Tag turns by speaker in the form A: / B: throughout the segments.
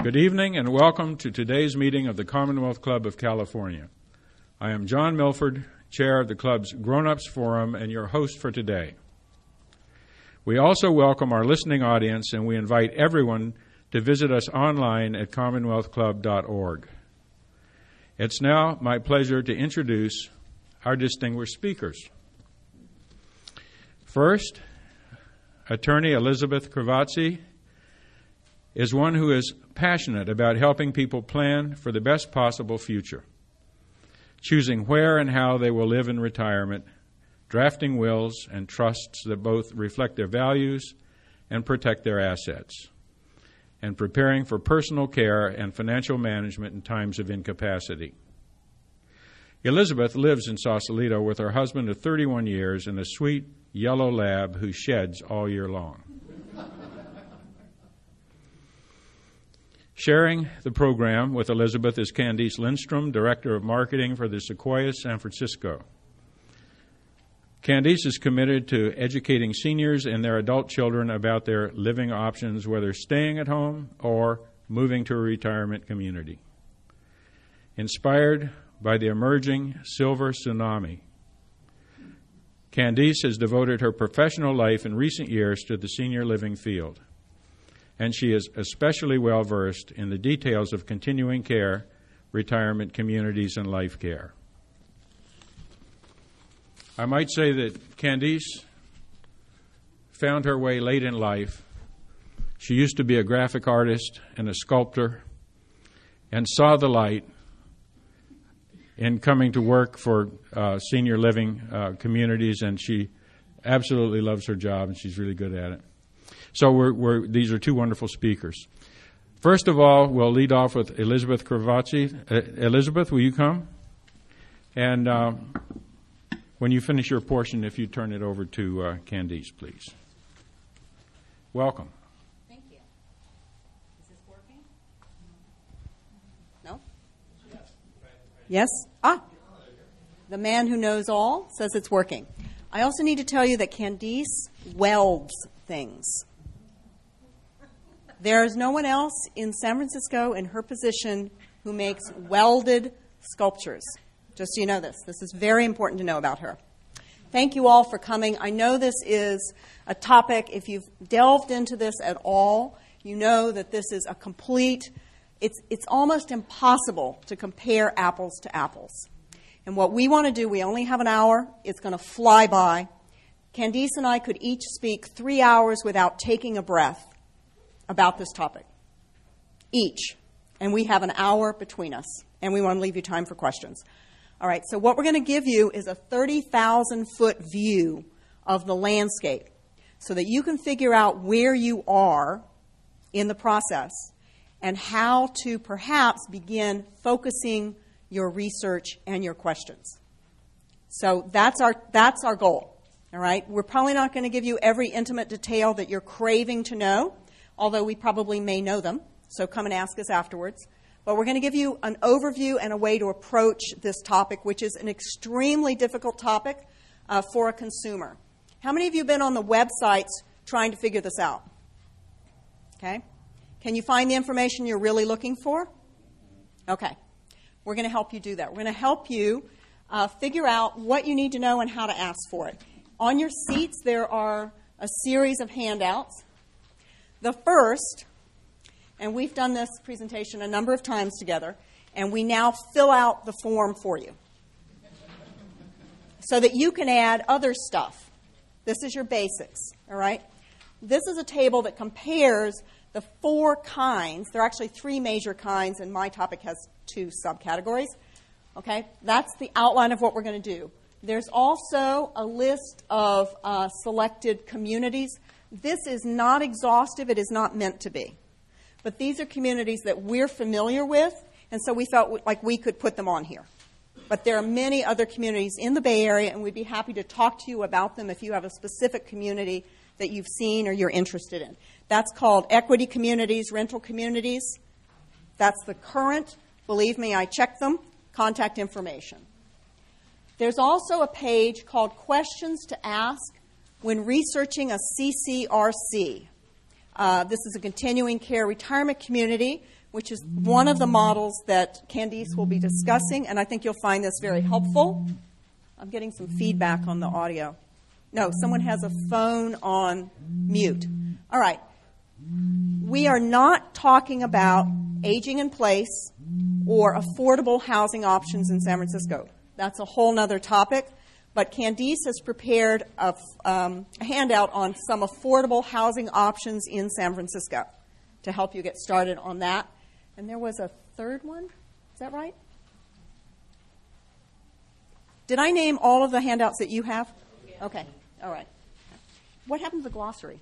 A: Good evening and welcome to today's meeting of the Commonwealth Club of California. I am John Milford, Chair of the Club's Grown-Ups Forum and your host for today. We also welcome our listening audience and we invite everyone to visit us online at commonwealthclub.org. It's now my pleasure to introduce our distinguished speakers. First, Attorney Elizabeth Cravazzi is one who is passionate about helping people plan for the best possible future, choosing where and how they will live in retirement, drafting wills and trusts that both reflect their values and protect their assets, and preparing for personal care and financial management in times of incapacity. Elizabeth lives in Sausalito with her husband of 31 years and a sweet yellow lab who sheds all year long. Sharing the program with Elizabeth is Candice Lindstrom, Director of Marketing for the Sequoia San Francisco. Candice is committed to educating seniors and their adult children about their living options, whether staying at home or moving to a retirement community. Inspired by the emerging silver tsunami, Candice has devoted her professional life in recent years to the senior living field, and she is especially well-versed in the details of continuing care, retirement communities, and life care. I might say that Candice found her way late in life. She used to be a graphic artist and a sculptor and saw the light in coming to work for senior living communities, and she absolutely loves her job, and she's really good at it. So these are two wonderful speakers. First of all, we'll lead off with Elizabeth Cravazzi. Elizabeth, will you come? And when you finish your portion, if you turn it over to Candice, please. Welcome.
B: Thank you. Is this working? No? Yes? The man who knows all says it's working. I also need to tell you that Candice welds things. There is no one else in San Francisco in her position who makes welded sculptures. Just so you know this. This is very important to know about her. Thank you all for coming. I know this is a topic, if you've delved into this at all, you know that this is a complete, it's almost impossible to compare apples to apples. And what we want to do, we only have an hour. It's going to fly by. Candice and I could each speak 3 hours without taking a breath about this topic. Each. And we have an hour between us. And we want to leave you time for questions. All right, so what we're going to give you is a 30,000-foot view of the landscape so that you can figure out where you are in the process and how to perhaps begin focusing your research and your questions. So that's our goal. All right, we're probably not going to give you every intimate detail that you're craving to know, although we probably may know them, so come and ask us afterwards. But we're going to give you an overview and a way to approach this topic, which is an extremely difficult topic for a consumer. How many of you have been on the websites trying to figure this out? Okay. Can you find the information you're really looking for? Okay. We're going to help you do that. We're going to help you figure out what you need to know and how to ask for it. On your seats, there are a series of handouts. The first, and we've done this presentation a number of times together, and we now fill out the form for you so that you can add other stuff. This is your basics, all right? This is a table that compares the 4 kinds. There are actually 3 major kinds, and my topic has 2 subcategories. Okay, that's the outline of what we're going to do. There's also a list of selected communities. This is not exhaustive. It is not meant to be. But these are communities that we're familiar with, and so we felt like we could put them on here. But there are many other communities in the Bay Area, and we'd be happy to talk to you about them if you have a specific community that you've seen or you're interested in. That's called equity communities, rental communities. That's the current, believe me, I checked them, contact information. There's also a page called Questions to Ask when researching a CCRC. This is a continuing care retirement community which is one of the models that Candice will be discussing, and I think you'll find this very helpful. I'm getting some feedback on the audio. No, someone has a phone on mute. All right. We are not talking about aging in place or affordable housing options in San Francisco. That's a whole other topic. But Candice has prepared a handout on some affordable housing options in San Francisco to help you get started on that. And there was a third one. Is that right? Did I name all of the handouts that you have? Yeah. Okay. All right. What happened to the glossary?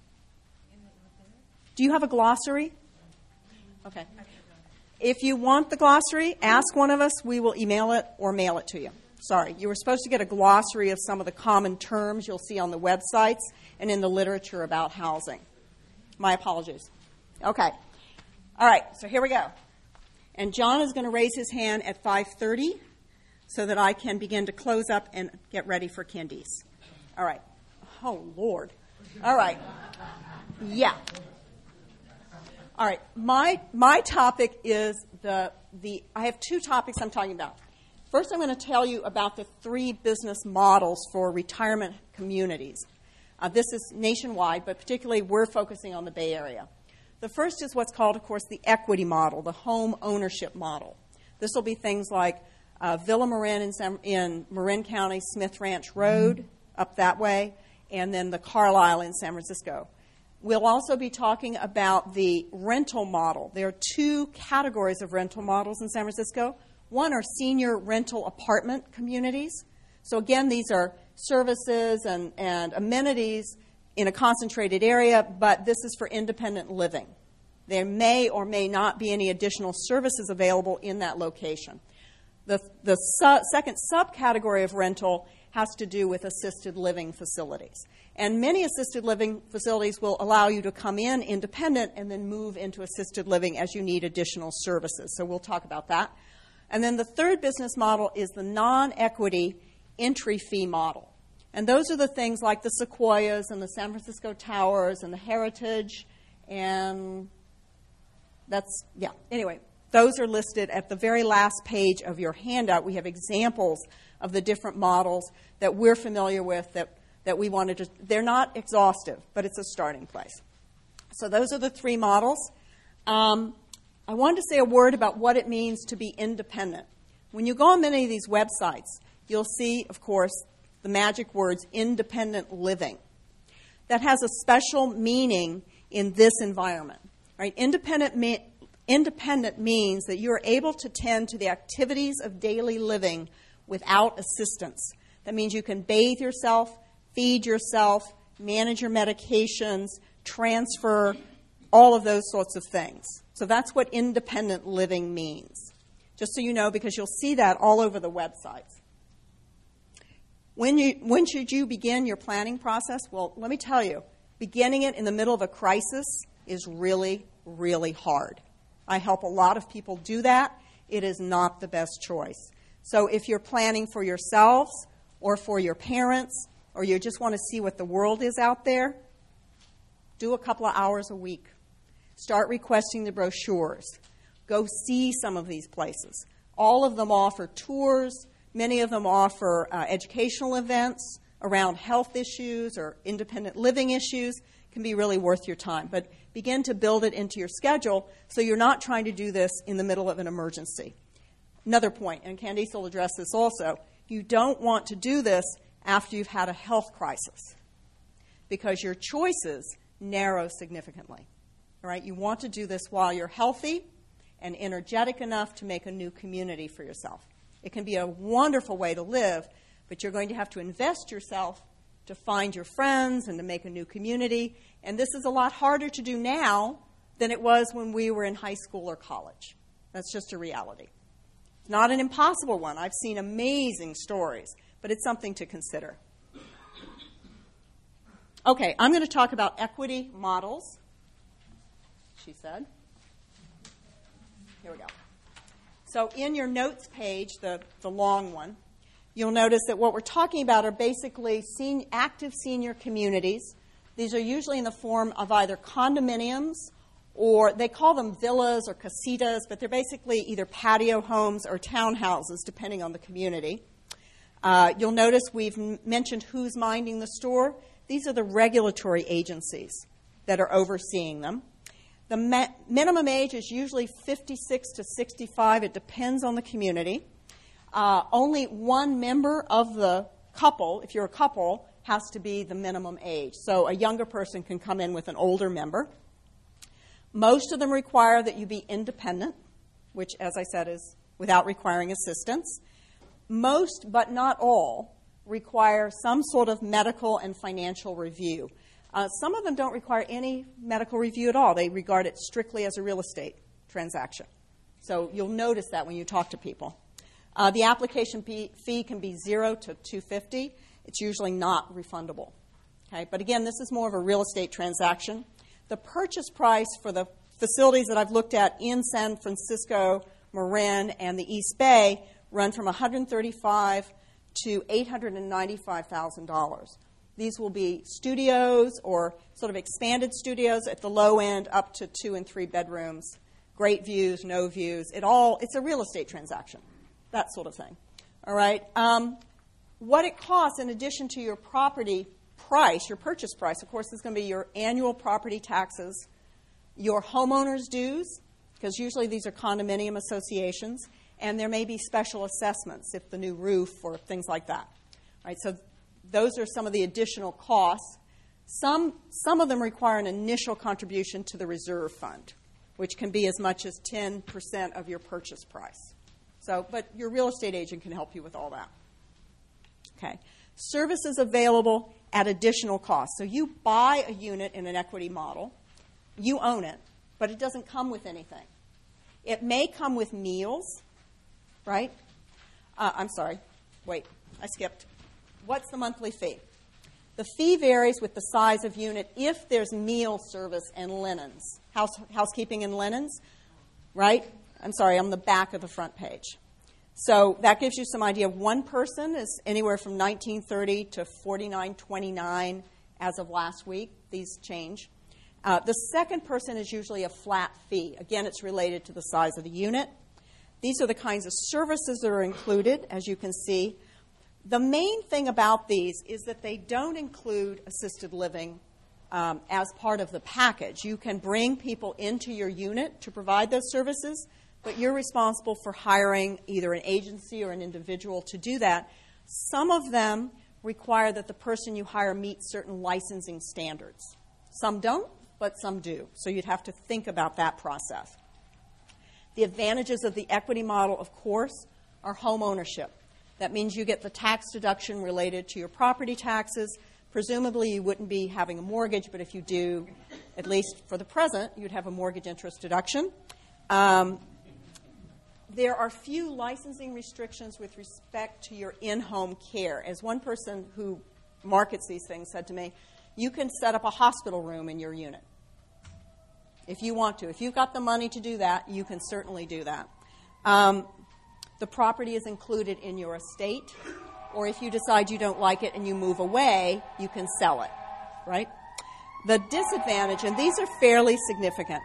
B: Do you have a glossary? Okay. If you want the glossary, ask one of us. We will email it or mail it to you. Sorry. You were supposed to get a glossary of some of the common terms you'll see on the websites and in the literature about housing. My apologies. Okay. All right. So here we go. And John is going to raise his hand at 5:30 so that I can begin to close up and get ready for Candice. All right. Oh, Lord. All right. Yeah. All right. My topic is I have two topics I'm talking about. First, I'm going to tell you about the 3 business models for retirement communities. This is nationwide, but particularly we're focusing on the Bay Area. The first is what's called, of course, the equity model, the home ownership model. This will be things like Villa Marin in Marin County, Smith Ranch Road, up that way, and then the Carlisle in San Francisco. We'll also be talking about the rental model. There are 2 categories of rental models in San Francisco. One are senior rental apartment communities. So again, these are services and amenities in a concentrated area, but this is for independent living. There may or may not be any additional services available in that location. The second subcategory of rental has to do with assisted living facilities. And many assisted living facilities will allow you to come in independent and then move into assisted living as you need additional services. So we'll talk about that. And then the third business model is the non-equity entry fee model. And those are the things like the Sequoias and the San Francisco Towers and the Heritage. And that's, yeah. Anyway, those are listed at the very last page of your handout. We have examples of the different models that we're familiar with that we wanted to. They're not exhaustive, but it's a starting place. So those are the 3 models. I wanted to say a word about what it means to be independent. When you go on many of these websites, you'll see, of course, the magic words independent living. That has a special meaning in this environment. Right? Independent means that you're able to tend to the activities of daily living without assistance. That means you can bathe yourself, feed yourself, manage your medications, transfer, all of those sorts of things. So that's what independent living means. Just so you know, because you'll see that all over the websites. When should you begin your planning process? Well, let me tell you, beginning it in the middle of a crisis is really, really hard. I help a lot of people do that. It is not the best choice. So if you're planning for yourselves or for your parents or you just want to see what the world is out there, do a couple of hours a week. Start requesting the brochures. Go see some of these places. All of them offer tours. Many of them offer educational events around health issues or independent living issues. It can be really worth your time. But begin to build it into your schedule so you're not trying to do this in the middle of an emergency. Another point, and Candice will address this also, you don't want to do this after you've had a health crisis because your choices narrow significantly. All right? You want to do this while you're healthy and energetic enough to make a new community for yourself. It can be a wonderful way to live, but you're going to have to invest yourself to find your friends and to make a new community. And this is a lot harder to do now than it was when we were in high school or college. That's just a reality. It's not an impossible one. I've seen amazing stories, but it's something to consider. Okay, I'm going to talk about equity models, she said. Here we go. So in your notes page, the long one, you'll notice that what we're talking about are basically active senior communities. These are usually in the form of either condominiums or they call them villas or casitas, but they're basically either patio homes or townhouses, depending on the community. You'll notice we've mentioned who's minding the store. These are the regulatory agencies that are overseeing them. The minimum age is usually 56 to 65. It depends on the community. Only one member of the couple, if you're a couple, has to be the minimum age. So a younger person can come in with an older member. Most of them require that you be independent, which, as I said, is without requiring assistance. Most, but not all, require some sort of medical and financial review. Some of them don't require any medical review at all. They regard it strictly as a real estate transaction. So you'll notice that when you talk to people. The application fee can be $0 to $250. It's usually not refundable. Okay? But again, this is more of a real estate transaction. The purchase price for the facilities that I've looked at in San Francisco, Marin, and the East Bay run from $135,000 to $895,000. These will be studios or sort of expanded studios at the low end, up to 2 and 3 bedrooms, great views, no views. It's a real estate transaction, that sort of thing. All right. What it costs in addition to your property price, your purchase price, of course, is going to be your annual property taxes, your homeowner's dues, because usually these are condominium associations, and there may be special assessments if the new roof or things like that. Right? So those are some of the additional costs. Some of them require an initial contribution to the reserve fund, which can be as much as 10% of your purchase price. But your real estate agent can help you with all that. Okay. Services available at additional cost. So you buy a unit in an equity model, you own it, but it doesn't come with anything. It may come with meals, right? I'm sorry. Wait, I skipped. What's the monthly fee? The fee varies with the size of unit if there's meal service and linens. Housekeeping and linens, right? I'm sorry, on the back of the front page. So that gives you some idea. One person is anywhere from $19.30 to $49.29 as of last week. These change. The second person is usually a flat fee. Again, it's related to the size of the unit. These are the kinds of services that are included, as you can see. The main thing about these is that they don't include assisted living as part of the package. You can bring people into your unit to provide those services, but you're responsible for hiring either an agency or an individual to do that. Some of them require that the person you hire meet certain licensing standards. Some don't, but some do. So you'd have to think about that process. The advantages of the equity model, of course, are home ownership. That means you get the tax deduction related to your property taxes. Presumably you wouldn't be having a mortgage, but if you do, at least for the present, you'd have a mortgage interest deduction. There are few licensing restrictions with respect to your in-home care. As one person who markets these things said to me, you can set up a hospital room in your unit if you want to. If you've got the money to do that, you can certainly do that. The property is included in your estate, or if you decide you don't like it and you move away, you can sell it, right? The disadvantage, and these are fairly significant,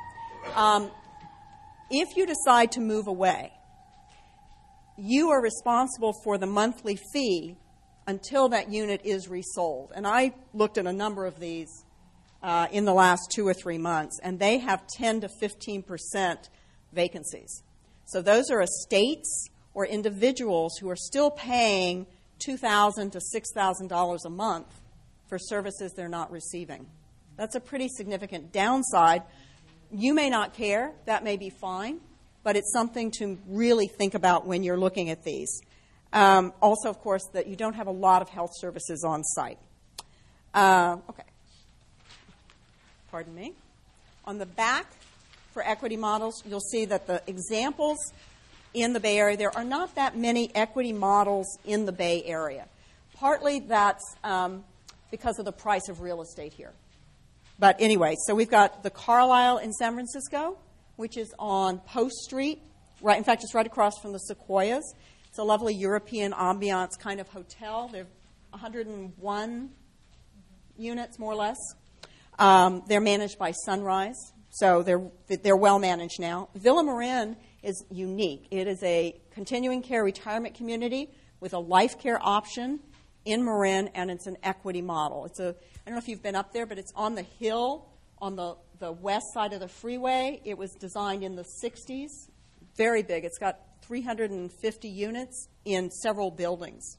B: if you decide to move away, you are responsible for the monthly fee until that unit is resold. And I looked at a number of these in the last 2 or 3 months, and they have 10 to 15% vacancies. So those are estates or individuals who are still paying $2,000 to $6,000 a month for services they're not receiving. That's a pretty significant downside. You may not care. That may be fine. But it's something to really think about when you're looking at these. Also, of course, that you don't have a lot of health services on site. Okay. Pardon me. On the back for equity models, you'll see that the examples in the Bay Area, there are not that many equity models in the Bay Area. Partly that's because of the price of real estate here. But anyway, so we've got the Carlyle in San Francisco, which is on Post Street. Right, in fact, it's right across from the Sequoias. It's a lovely European ambiance kind of hotel. There are 101 units, more or less. They're managed by Sunrise. So they're well managed now. Villa Marin is unique. It is a continuing care retirement community with a life care option in Marin, and it's an equity model. I don't know if you've been up there, but it's on the hill on the west side of the freeway. It was designed in the 60s. Very big. It's got 350 units in several buildings.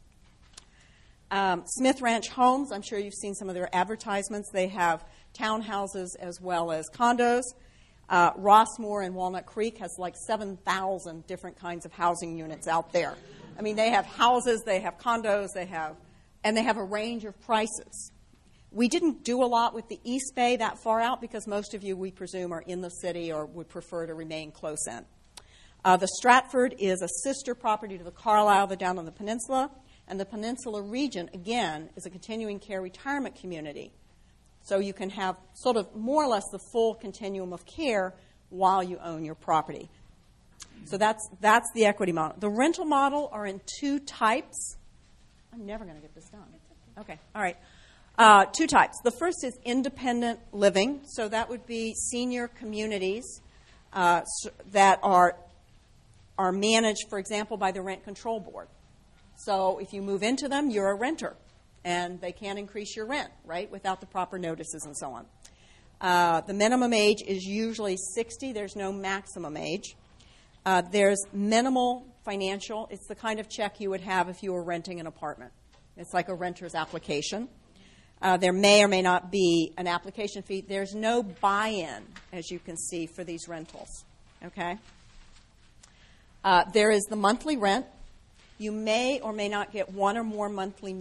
B: Smith Ranch Homes, I'm sure you've seen some of their advertisements. They have townhouses as well as condos. Rossmore and Walnut Creek has like 7,000 different kinds of housing units out there. I mean, they have houses, they have condos, they have a range of prices. We didn't do a lot with the East Bay that far out because most of you, we presume, are in the city or would prefer to remain close in. The Stratford is a sister property to the Carlisle, down on the peninsula. And the Peninsula region, again, is a continuing care retirement community. So you can have sort of more or less the full continuum of care while you own your property. So that's the equity model. The rental model are in two types. I'm never going to get this done. Okay, all right. Two types. The first is independent living. So that would be senior communities that are managed, for example, by the Rent Control Board. So if you move into them, you're a renter, and they can't increase your rent, right, without the proper notices and so on. The minimum age is usually 60. There's no maximum age. There's minimal financial. It's the kind of check you would have if you were renting an apartment. It's like a renter's application. There may or may not be an application fee. There's no buy-in, as you can see, for these rentals. Okay? There is the monthly rent. You may or may not get one or more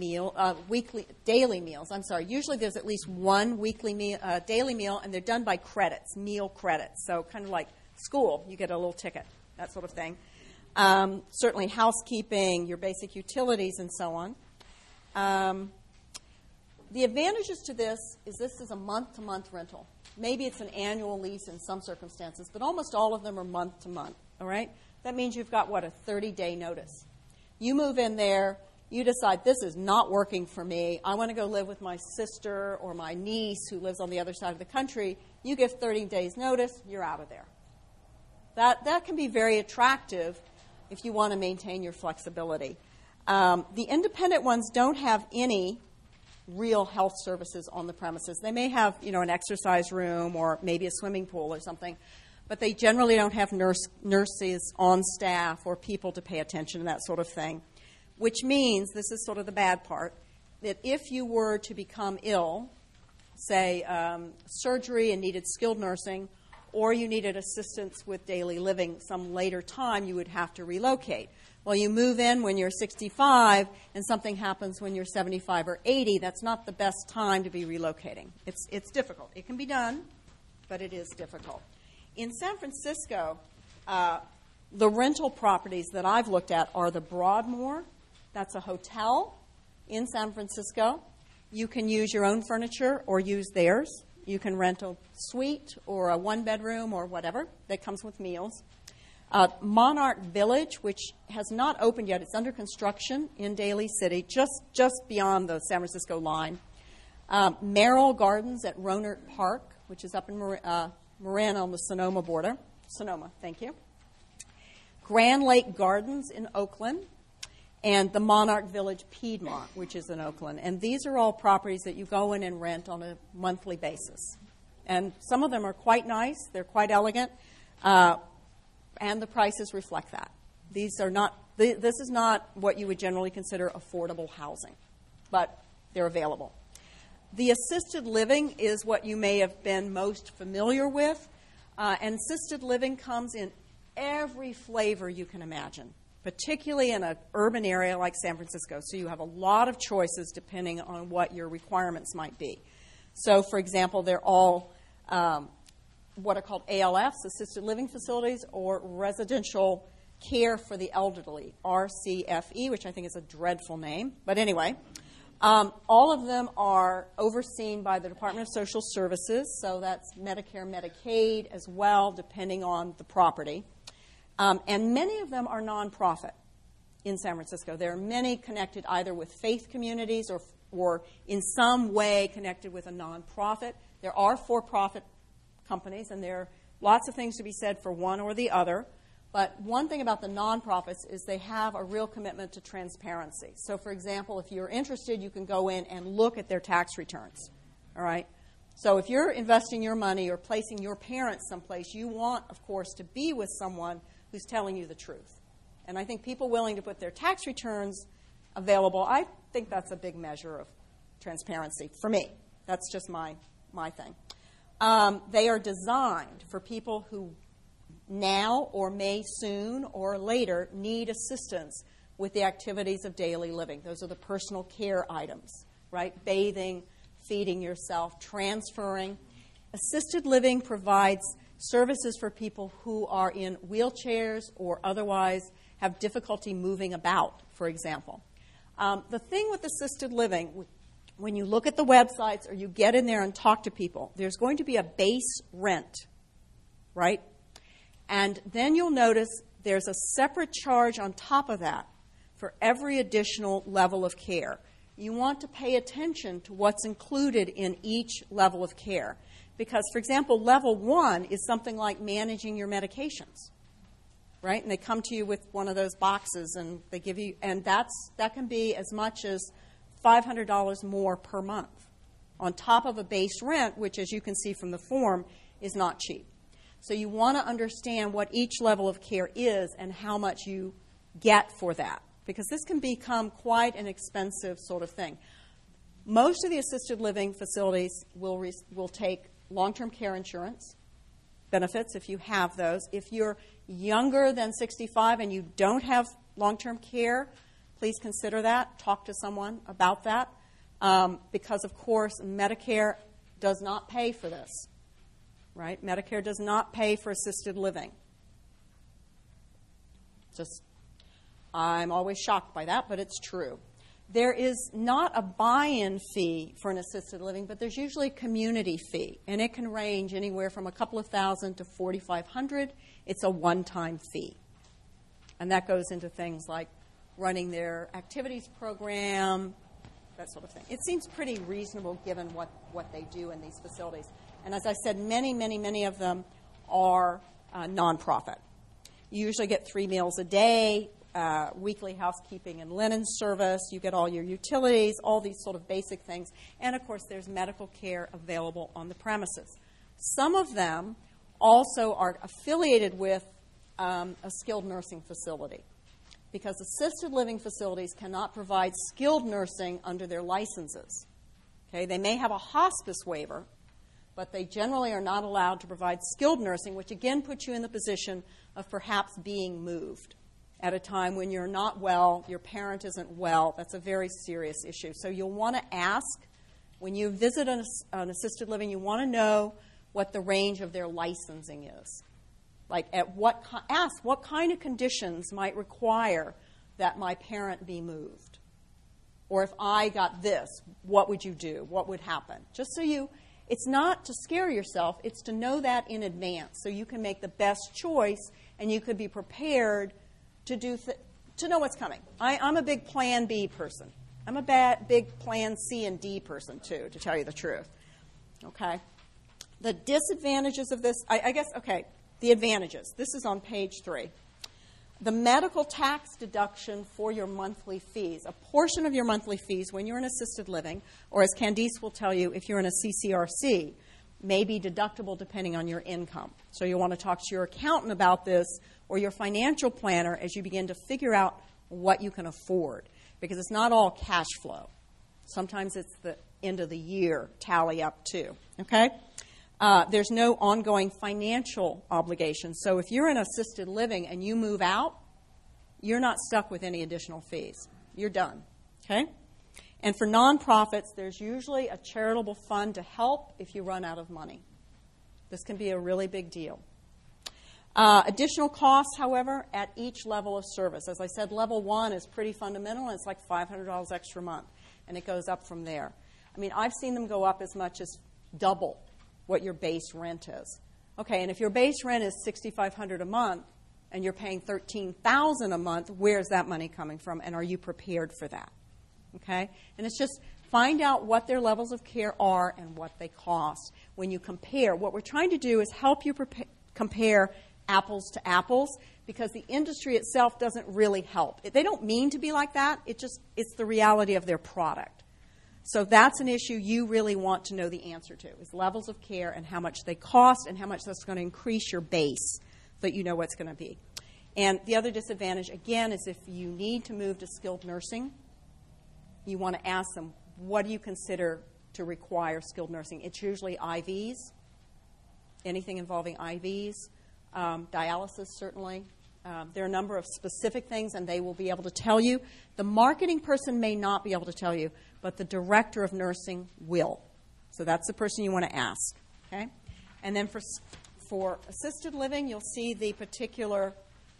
B: daily meals. Usually there's at least one daily meal, and they're done by credits, meal credits. So kind of like school, you get a little ticket, that sort of thing. Certainly housekeeping, your basic utilities, and so on. The advantages to this is a month-to-month rental. Maybe it's an annual lease in some circumstances, but almost all of them are month-to-month, all right? That means you've got, a 30-day notice. You move in there, you decide this is not working for me. I want to go live with my sister or my niece who lives on the other side of the country. You give 30 days notice, you're out of there. That can be very attractive if you want to maintain your flexibility. The independent ones don't have any real health services on the premises. They may have, an exercise room or maybe a swimming pool or something, but they generally don't have nurses on staff or people to pay attention to that sort of thing, which means, this is sort of the bad part, that if you were to become ill, say surgery and needed skilled nursing, or you needed assistance with daily living some later time, you would have to relocate. Well, you move in when you're 65 and something happens when you're 75 or 80, that's not the best time to be relocating. It's difficult. It can be done, but it is difficult. In San Francisco, the rental properties that I've looked at are the Broadmoor. That's a hotel in San Francisco. You can use your own furniture or use theirs. You can rent a suite or a one-bedroom or whatever that comes with meals. Monarch Village, which has not opened yet. It's under construction in Daly City, just beyond the San Francisco line. Merrill Gardens at Rohnert Park, which is up in Marin on the Sonoma border. Sonoma, thank you. Grand Lake Gardens in Oakland, and the Monarch Village Piedmont, which is in Oakland. And these are all properties that you go in and rent on a monthly basis. And some of them are quite nice. They're quite elegant. And the prices reflect that. This is not what you would generally consider affordable housing, but they're available. The assisted living is what you may have been most familiar with. And assisted living comes in every flavor you can imagine, particularly in an urban area like San Francisco. So you have a lot of choices depending on what your requirements might be. So, for example, they're all what are called ALFs, assisted living facilities, or residential care for the elderly, RCFE, which I think is a dreadful name. But anyway, all of them are overseen by the Department of Social Services, so that's Medicare, Medicaid as well, depending on the property. And many of them are nonprofit in San Francisco. There are many connected either with faith communities or in some way connected with a nonprofit. There are for-profit companies, and there are lots of things to be said for one or the other. But one thing about the nonprofits is they have a real commitment to transparency. So, for example, if you're interested, you can go in and look at their tax returns. All right? So if you're investing your money or placing your parents someplace, you want, of course, to be with someone who's telling you the truth. And I think people willing to put their tax returns available, I think that's a big measure of transparency for me. That's just my thing. They are designed for people who now or may soon or later need assistance with the activities of daily living. Those are the personal care items, right? Bathing, feeding yourself, transferring. Assisted living provides services for people who are in wheelchairs or otherwise have difficulty moving about, for example. The thing with assisted living, when you look at the websites or you get in there and talk to people, there's going to be a base rent, right? And then you'll notice there's a separate charge on top of that for every additional level of care. You want to pay attention to what's included in each level of care. Because, for example, level 1 is something like managing your medications, right? And they come to you with one of those boxes and they give you, and that can be as much as $500 more per month on top of a base rent, which, as you can see from the form, is not cheap. So you want to understand what each level of care is and how much you get for that, because this can become quite an expensive sort of thing. Most of the assisted living facilities will take long-term care insurance benefits if you have those. If you're younger than 65 and you don't have long-term care, please consider that. Talk to someone about that, because, of course, Medicare does not pay for this. Right? Medicare does not pay for assisted living. I'm always shocked by that, but it's true. There is not a buy-in fee for an assisted living, but there's usually a community fee, and it can range anywhere from a couple of thousand to $4,500. It's a one-time fee, and that goes into things like running their activities program, that sort of thing. It seems pretty reasonable given what they do in these facilities. And as I said, many of them are nonprofit. You usually get 3 meals a day, weekly housekeeping and linen service. You get all your utilities, all these sort of basic things. And, of course, there's medical care available on the premises. Some of them also are affiliated with a skilled nursing facility, because assisted living facilities cannot provide skilled nursing under their licenses. Okay? They may have a hospice waiver, but they generally are not allowed to provide skilled nursing, which again puts you in the position of perhaps being moved at a time when you're not well, your parent isn't well. That's a very serious issue. So you'll want to ask, when you visit an assisted living, you want to know what the range of their licensing is. Like, ask what kind of conditions might require that my parent be moved. Or if I got this, what would you do? What would happen? Just so it's not to scare yourself, it's to know that in advance so you can make the best choice and you could be prepared to know what's coming. I'm a big Plan B person. I'm a big Plan C and D person, too, to tell you the truth. Okay? The disadvantages of this, the advantages. This is on page 3. The medical tax deduction for your monthly fees. A portion of your monthly fees when you're in assisted living, or as Candice will tell you, if you're in a CCRC, may be deductible depending on your income. So you'll want to talk to your accountant about this or your financial planner as you begin to figure out what you can afford, because it's not all cash flow. Sometimes it's the end of the year tally up too. Okay? There's no ongoing financial obligation. So if you're in assisted living and you move out, you're not stuck with any additional fees. You're done. Okay? And for nonprofits, there's usually a charitable fund to help if you run out of money. This can be a really big deal. Additional costs, however, at each level of service. As I said, level 1 is pretty fundamental, and it's like $500 extra a month, and it goes up from there. I mean, I've seen them go up as much as double what your base rent is. Okay, and if your base rent is $6,500 a month and you're paying $13,000 a month, where's that money coming from, and are you prepared for that? Okay, and it's just Find out what their levels of care are and what they cost. When you compare, what we're trying to do is help you compare apples to apples, because the industry itself doesn't really help. They don't mean to be like that. It's the reality of their product. So that's an issue you really want to know the answer to, is levels of care and how much they cost and how much that's going to increase your base so that you know what's going to be. And the other disadvantage, again, is if you need to move to skilled nursing, you want to ask them, what do you consider to require skilled nursing? It's usually IVs, anything involving IVs, dialysis certainly. There are a number of specific things, and they will be able to tell you. The marketing person may not be able to tell you, but the director of nursing will. So that's the person you want to ask. Okay? And then for assisted living, you'll see the particular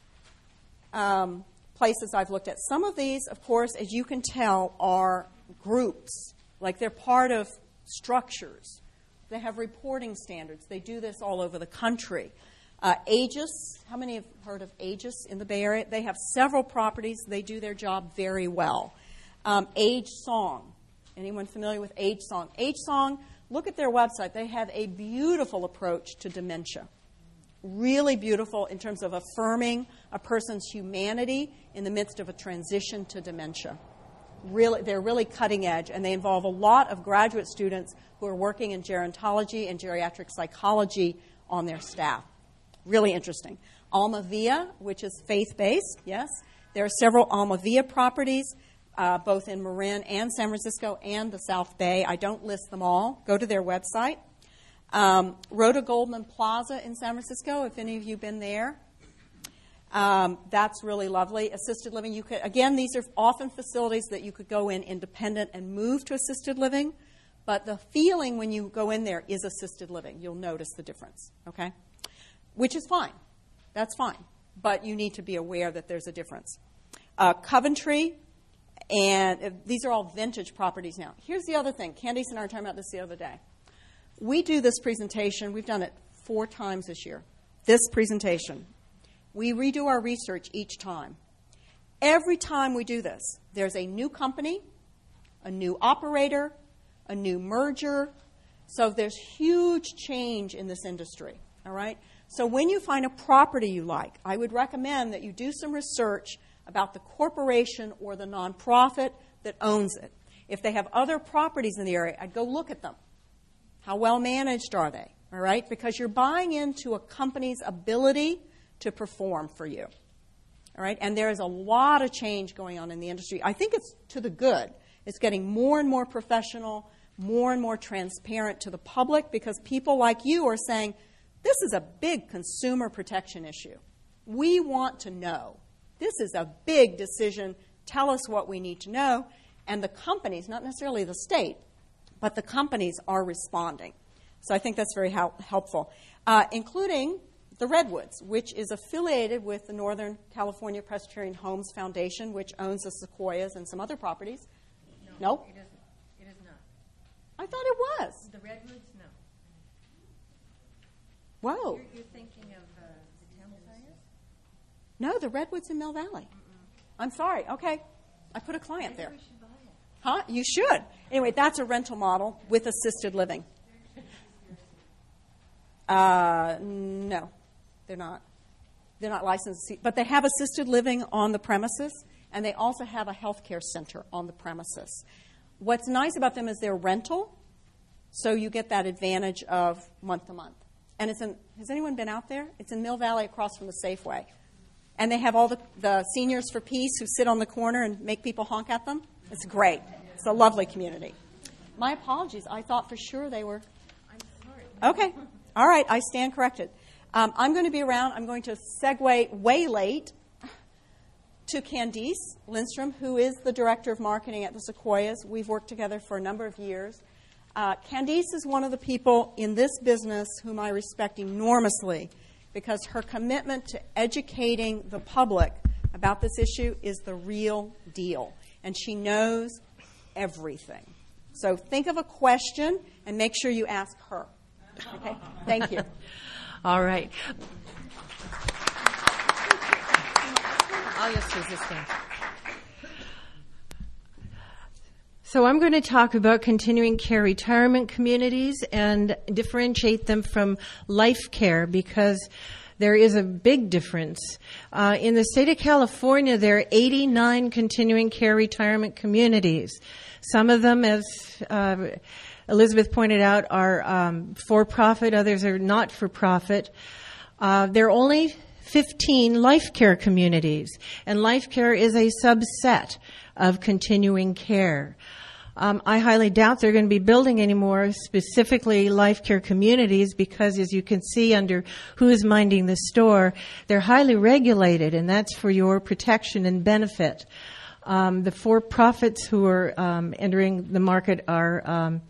B: places I've looked at. Some of these, of course, as you can tell, are groups. Like they're part of structures. They have reporting standards. They do this all over the country. Aegis, how many have heard of Aegis in the Bay Area? They have several properties. They do their job very well. Age Song. Anyone familiar with Age Song? Age Song, look at their website. They have a beautiful approach to dementia. Really beautiful in terms of affirming a person's humanity in the midst of a transition to dementia. Really, they're really cutting edge, and they involve a lot of graduate students who are working in gerontology and geriatric psychology on their staff. Really interesting. Alma Via, which is faith-based, yes. There are several Alma Via properties, both in Marin and San Francisco and the South Bay. I don't list them all. Go to their website. Rhoda Goldman Plaza in San Francisco, if any of you have been there. That's really lovely. Assisted living, again, these are often facilities that you could go in independent and move to assisted living, but the feeling when you go in there is assisted living. You'll notice the difference, okay? Which is fine. That's fine. But you need to be aware that there's a difference. Coventry, and these are all vintage properties now. Here's the other thing. Candice and I were talking about this the other day. We do this presentation. We've done it 4 times this year. This presentation. We redo our research each time. Every time we do this, there's a new company, a new operator, a new merger. So there's huge change in this industry, all right? So when you find a property you like, I would recommend that you do some research about the corporation or the nonprofit that owns it. If they have other properties in the area, I'd go look at them. How well managed are they, all right? Because you're buying into a company's ability to perform for you, all right? And there is a lot of change going on in the industry. I think it's to the good. It's getting more and more professional, more and more transparent to the public, because people like you are saying, this is a big consumer protection issue. We want to know. This is a big decision. Tell us what we need to know. And the companies, not necessarily the state, but the companies are responding. So I think that's very helpful, including the Redwoods, which is affiliated with the Northern California Presbyterian Homes Foundation, which owns the Sequoias and some other properties. No?
C: It isn't. It is not.
B: I thought it was.
C: The Redwoods, no.
B: Whoa.
C: You're thinking of the town sires?
B: No, the Redwoods in Mill Valley. I'm sorry. Okay. I put a client there.
C: We should buy it.
B: Huh? You should. Anyway, that's a rental model with assisted living. No, they're not. They're not licensed, but they have assisted living on the premises, and they also have a healthcare center on the premises. What's nice about them is they're rental, so you get that advantage of month to month. And it's in, has anyone been out there? It's in Mill Valley across from the Safeway. And they have all the Seniors for Peace who sit on the corner and make people honk at them. It's great. It's a lovely community. My apologies. I thought for sure they were.
C: I'm sorry.
B: Okay. All right. I stand corrected. I'm going to be around. I'm going to segue way late to Candice Lindstrom, who is the Director of Marketing at the Sequoias. We've worked together for a number of years. Candice is one of the people in this business whom I respect enormously, because her commitment to educating the public about this issue is the real deal. And she knows everything. So think of a question and make sure you ask her. Okay? Thank you.
C: All right. I'll just use this thing. So I'm going to talk about continuing care retirement communities and differentiate them from life care because there is a big difference. In the state of California, there are 89 continuing care retirement communities. Some of them, as Elizabeth pointed out, are for-profit, others are not-for-profit. There are only 15 life care communities, and life care is a subset of continuing care. I highly doubt they're going to be building any more specifically life care communities because, as you can see under who's minding the store, they're highly regulated, and that's for your protection and benefit. The for-profits who are entering the market are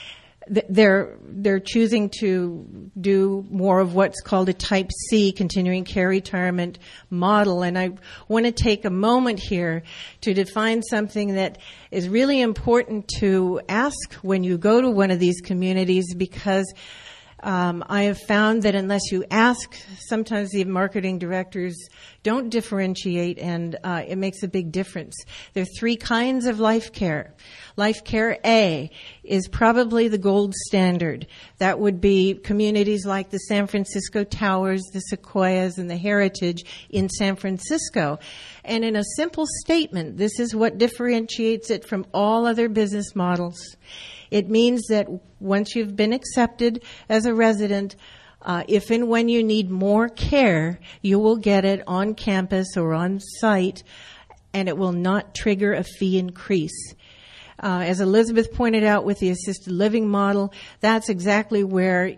C: they're choosing to do more of what's called a Type C continuing care retirement model. And I want to take a moment here to define something that is really important to ask when you go to one of these communities, because I have found that unless you ask, sometimes the marketing directors don't differentiate, and it makes a big difference. There are three kinds of life care. Life Care A is probably the gold standard. That would be communities like the San Francisco Towers, the Sequoias, and the Heritage in San Francisco. And in a simple statement, this is what differentiates it from all other business models. It means that once you've been accepted as a resident, if and when you need more care, you will get it on campus or on site, and it will not trigger a fee increase. As Elizabeth pointed out with the assisted living model, that's exactly where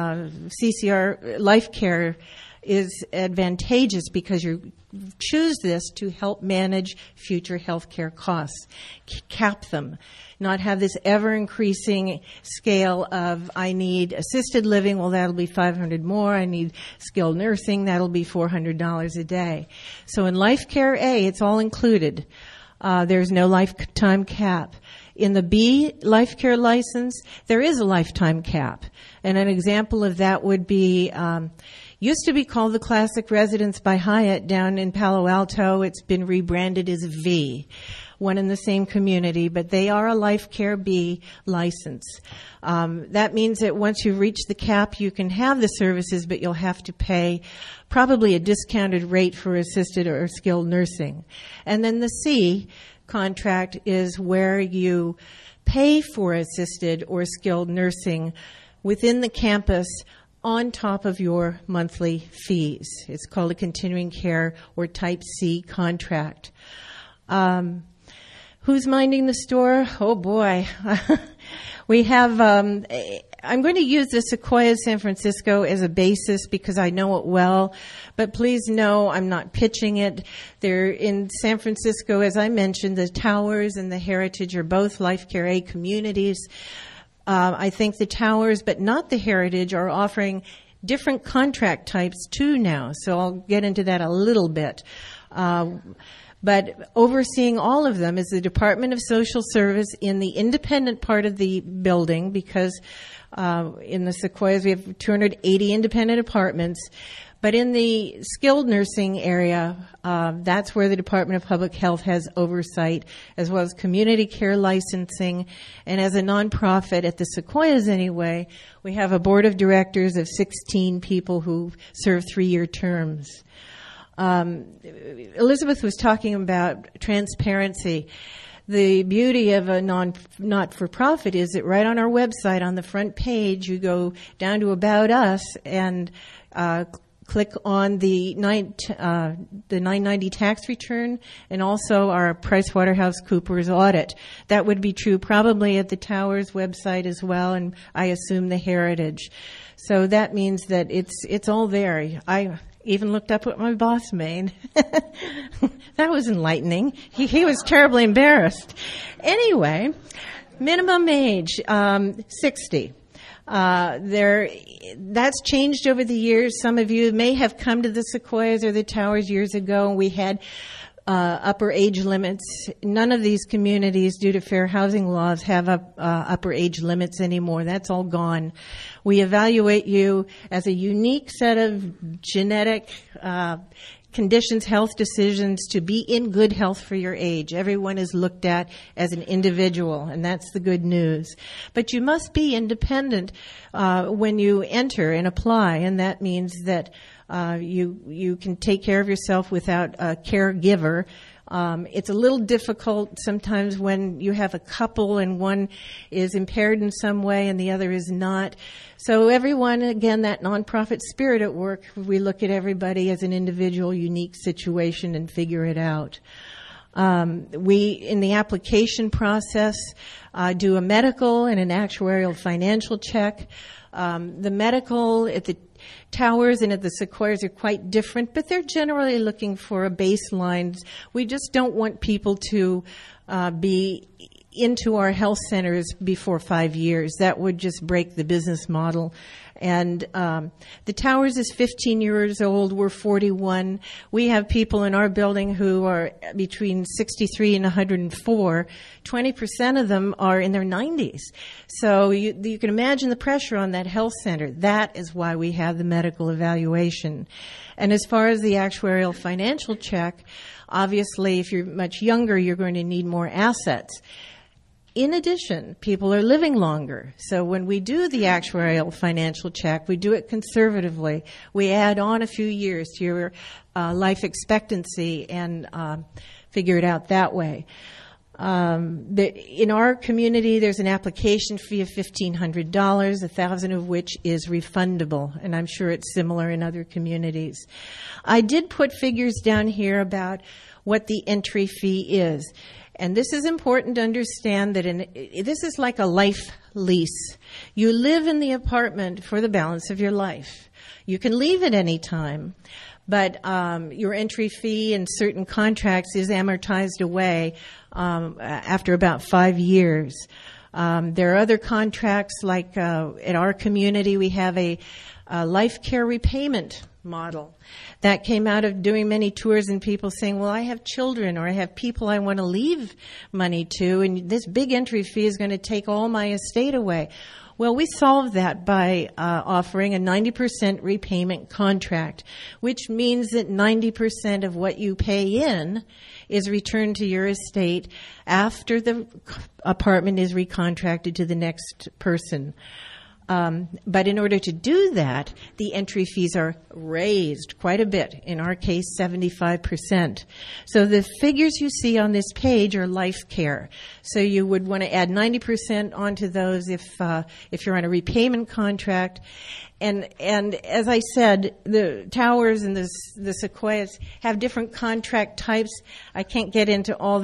C: CCR Life Care is advantageous, because you choose this to help manage future health care costs, cap them, not have this ever-increasing scale of, I need assisted living, well, that'll be $500 more. I need skilled nursing, that'll be $400 a day. So in Life Care A, it's all included. There's no lifetime cap. In the B Life Care license, there is a lifetime cap. And an example of that would be, used to be called the Classic Residence by Hyatt down in Palo Alto. It's been rebranded as V, one in the same community, but they are a Life Care B license. That means that once you reach the cap, you can have the services, but you'll have to pay probably a discounted rate for assisted or skilled nursing. And then the C contract is where you pay for assisted or skilled nursing within the campus on top of your monthly fees. It's called a continuing care or Type C contract. Who's minding the store? Oh boy. We have, I'm going to use the Sequoia San Francisco as a basis because I know it well, but please know I'm not pitching it. They're in San Francisco, as I mentioned, the Towers and the Heritage are both Life Care A communities. I think the Towers, but not the Heritage, are offering different contract types too now, so I'll get into that a little bit. But overseeing all of them is the Department of Social Service in the independent part of the building, because in the Sequoias we have 280 independent apartments. But in the skilled nursing area, that's where the Department of Public Health has oversight, as well as community care licensing. And as a nonprofit at the Sequoias anyway, we have a board of directors of 16 people who serve 3-year terms. Elizabeth was talking about transparency. The beauty of a not-for-profit is that right on our website, on the front page, you go down to About Us and click on the 990 tax return and also our PricewaterhouseCoopers audit. That would be true probably at the Towers website as well, and I assume the Heritage. So that means that it's all there. I even looked up what my boss made. That was enlightening. He was terribly embarrassed. Anyway, minimum age, 60. That's changed over the years. Some of you may have come to the Sequoias or the Towers years ago, and we had upper age limits. None of these communities, due to fair housing laws, have upper age limits anymore. That's all gone. We evaluate you as a unique set of genetic conditions, health decisions to be in good health for your age. Everyone is looked at as an individual, and that's the good news. But you must be independent when you enter and apply, and that means that you can take care of yourself without a caregiver. It's a little difficult sometimes when you have a couple and one is impaired in some way and the other is not. So everyone, again, that nonprofit spirit at work, we look at everybody as an individual, unique situation and figure it out. We, in the application process, do a medical and an actuarial financial check. The medical at the towers and at the Sequoias are quite different, but they're generally looking for a baseline. We just don't want people to be into our health centers before 5 years. That would just break the business model. And the towers is 15 years old. We're 41. We have people in our building who are between 63 and 104. 20% of them are in their 90s. So you can imagine the pressure on that health center. That is why we have the medical evaluation. And as far as the actuarial financial check, obviously, if you're much younger, you're going to need more assets. In addition, people are living longer. So when we do the actuarial financial check, we do it conservatively. We add on a few years to your life expectancy and figure it out that way. In our community, there's an application fee of $1,500, $1,000 of which is refundable, and I'm sure it's similar in other communities. I did put figures down here about what the entry fee is. And this is important to understand that this is like a life lease. You live in the apartment for the balance of your life. You can leave at any time, but your entry fee in certain contracts is amortized away after about 5 years. There are other contracts, like in our community, we have a life care repayment model. That came out of doing many tours and people saying, well, I have children or I have people I want to leave money to, and this big entry fee is going to take all my estate away. Well, we solved that by offering a 90% repayment contract, which means that 90% of what you pay in is returned to your estate after the apartment is recontracted to the next person. But in order to do that, the entry fees are raised quite a bit. In our case, 75%. So the figures you see on this page are life care. So you would want to add 90% onto those if you're on a repayment contract. And as I said, the towers and the Sequoias have different contract types. I can't get into all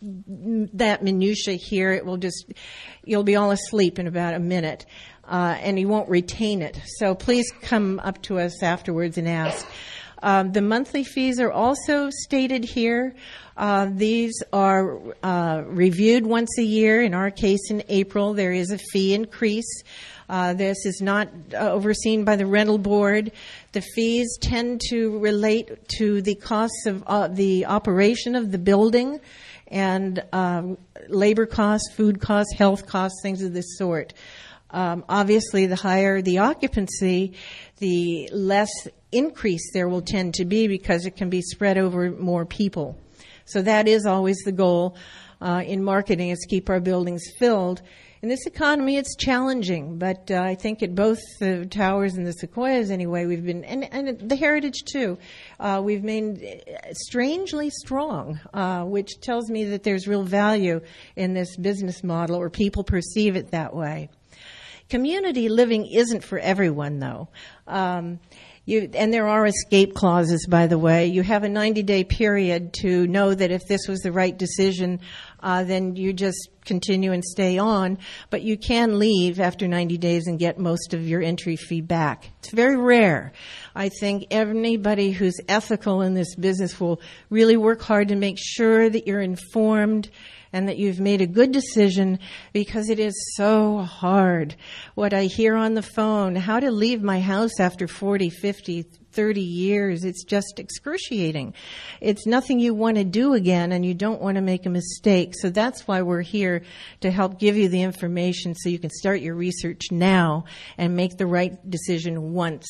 C: that minutia here. You'll be all asleep in about a minute. And you won't retain it. So please come up to us afterwards and ask. The monthly fees are also stated here. These are reviewed once a year. In our case, in April, there is a fee increase. This is not overseen by the rental board. The fees tend to relate to the costs of the operation of the building and labor costs, food costs, health costs, things of this sort. Obviously, the higher the occupancy, the less increase there will tend to be because it can be spread over more people. So that is always the goal in marketing, is keep our buildings filled. In this economy, it's challenging, but I think at both the towers and the Sequoias anyway, we've been, and the Heritage too, we've made strangely strong, which tells me that there's real value in this business model, or people perceive it that way. Community living isn't for everyone, though. And there are escape clauses, by the way. You have a 90-day period to know that if this was the right decision, then you just continue and stay on. But you can leave after 90 days and get most of your entry fee back. It's very rare. I think anybody who's ethical in this business will really work hard to make sure that you're informed and that you've made a good decision, because it is so hard. What I hear on the phone, how to leave my house after 40, 50, 30 years. It's just excruciating. It's nothing you want to do again, and you don't want to make a mistake. So that's why we're here, to help give you the information so you can start your research now and make the right decision once.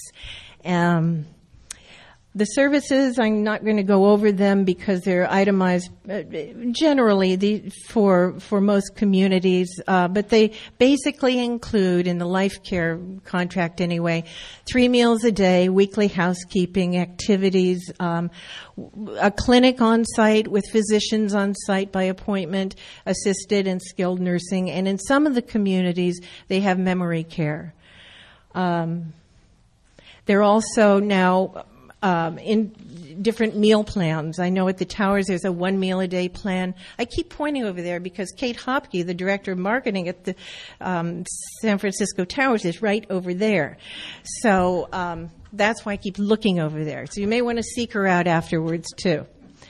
C: The services, I'm not going to go over them because they're itemized generally for most communities, but they basically include, in the life care contract anyway, 3 meals a day, weekly housekeeping activities, a clinic on site with physicians on site by appointment, assisted and skilled nursing, and in some of the communities they have memory care. They're also now in different meal plans. I know at the Towers there's a 1 meal a day plan. I keep pointing over there because Kate Hopke, the director of marketing at the San Francisco Towers, is right over there. So that's why I keep looking over there. So you may want to seek her out afterwards too.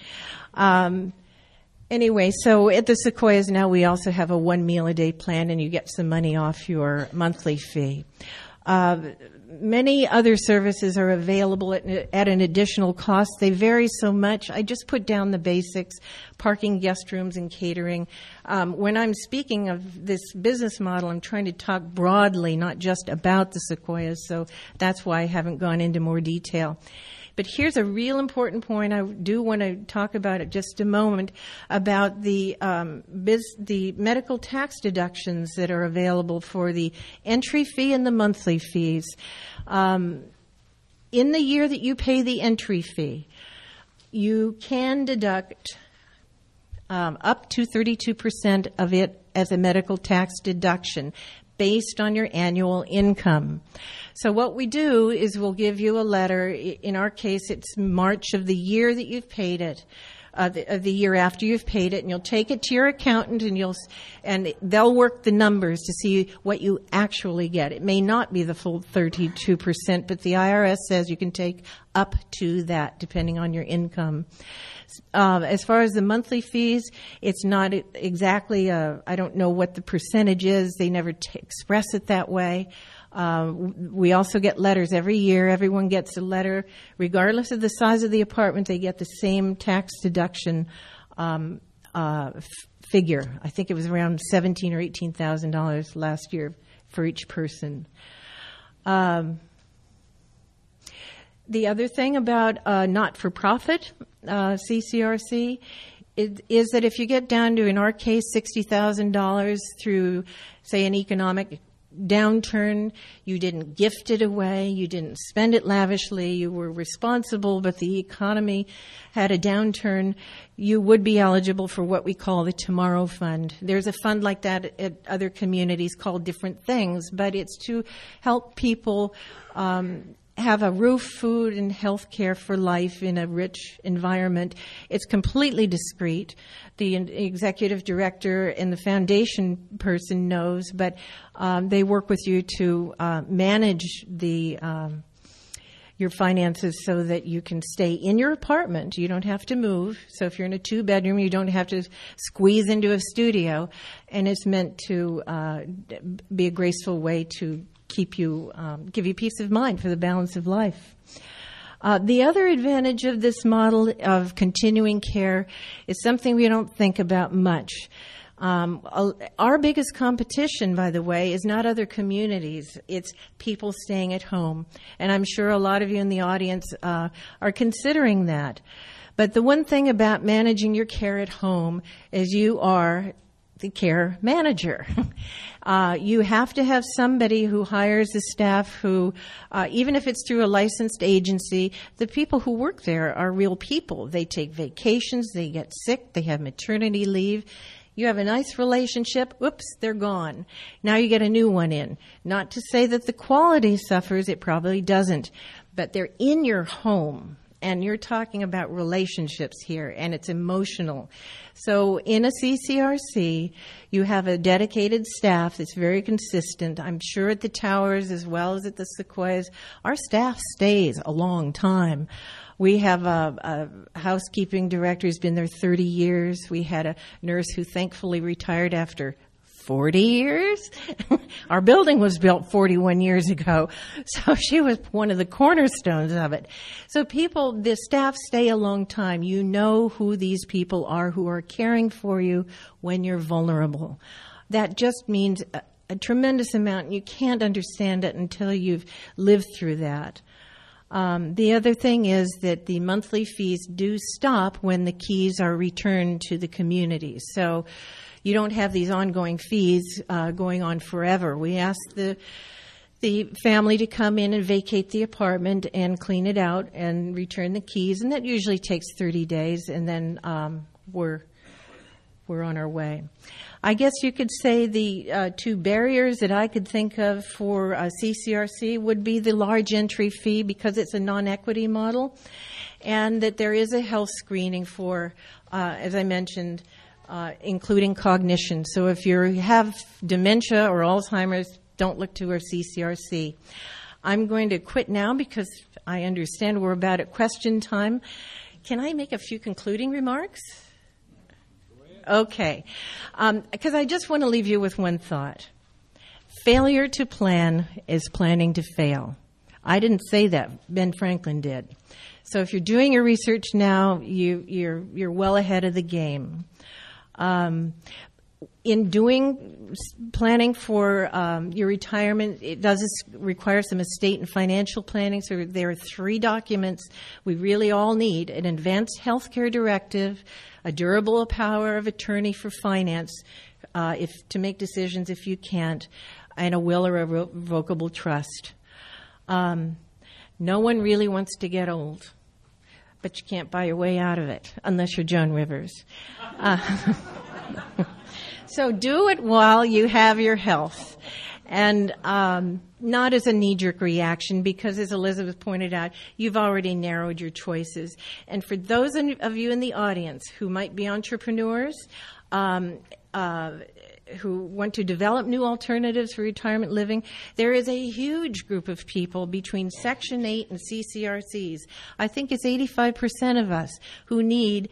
C: Anyway, so at the Sequoias now we also have a 1 meal a day plan, and you get some money off your monthly fee. Many other services are available at an additional cost. They vary so much. I just put down the basics: parking, guest rooms, and catering. When I'm speaking of this business model, I'm trying to talk broadly, not just about the Sequoias, so that's why I haven't gone into more detail. But here's a real important point I do want to talk about it just a moment, about the medical tax deductions that are available for the entry fee and the monthly fees. In the year that you pay the entry fee, you can deduct up to 32% of it as a medical tax deduction based on your annual income. So what we do is we'll give you a letter. In our case, it's March of the year that you've paid it, the year after you've paid it, and you'll take it to your accountant, and they'll work the numbers to see what you actually get. It may not be the full 32%, but the IRS says you can take up to that depending on your income. As far as the monthly fees, it's not exactly I don't know what the percentage is. They never express it that way. We also get letters every year. Everyone gets a letter. Regardless of the size of the apartment, they get the same tax deduction figure. I think it was around $17,000 or $18,000 last year for each person. The other thing about not-for-profit CCRC is that if you get down to, in our case, $60,000 through, say, an economic downturn, you didn't gift it away, you didn't spend it lavishly, you were responsible, but the economy had a downturn, you would be eligible for what we call the Tomorrow Fund. There's a fund like that at other communities called different things, but it's to help people have a roof, food, and health care for life in a rich environment. It's completely discreet. The executive director and the foundation person knows, but they work with you to manage your finances so that you can stay in your apartment. You don't have to move. So if you're in a 2-bedroom, you don't have to squeeze into a studio. And it's meant to be a graceful way to give you peace of mind for the balance of life. The other advantage of this model of continuing care is something we don't think about much. Our biggest competition, by the way, is not other communities. It's people staying at home. And I'm sure a lot of you in the audience are considering that. But the one thing about managing your care at home is you are the care manager. You have to have somebody who hires the staff who, even if it's through a licensed agency, the people who work there are real people. They take vacations, they get sick, they have maternity leave. You have a nice relationship, whoops, they're gone. Now you get a new one in. Not to say that the quality suffers, it probably doesn't, but they're in your home. And you're talking about relationships here, and it's emotional. So in a CCRC, you have a dedicated staff that's very consistent. I'm sure at the Towers as well as at the Sequoias, our staff stays a long time. We have a housekeeping director who's been there 30 years. We had a nurse who thankfully retired after 40 years? Our building was built 41 years ago, so she was one of the cornerstones of it. So the staff stay a long time. You know who these people are who are caring for you when you're vulnerable. That just means a tremendous amount. You can't understand it until you've lived through that. The other thing is that the monthly fees do stop when the keys are returned to the community. So you don't have these ongoing fees going on forever. We ask the family to come in and vacate the apartment and clean it out and return the keys, and that usually takes 30 days, and then we're on our way. I guess you could say the two barriers that I could think of for CCRC would be the large entry fee because it's a non-equity model, and that there is a health screening for, as I mentioned, including cognition. So if you have dementia or Alzheimer's, don't look to our CCRC. I'm going to quit now because I understand we're about at question time. Can I make a few concluding remarks? Okay. Because I just want to leave you with one thought. Failure to plan is planning to fail. I didn't say that. Ben Franklin did. So if you're doing your research now, you're well ahead of the game. In doing planning for your retirement, it does require some estate and financial planning. So there are 3 documents we really all need: an advanced health care directive, a durable power of attorney for finance, to make decisions if you can't, and a will or a revocable trust. No one really wants to get old, but you can't buy your way out of it unless you're Joan Rivers. So do it while you have your health, and not as a knee-jerk reaction, because, as Elizabeth pointed out, you've already narrowed your choices. And for those of you in the audience who might be entrepreneurs, who want to develop new alternatives for retirement living, there is a huge group of people between Section 8 and CCRCs. I think it's 85% of us who need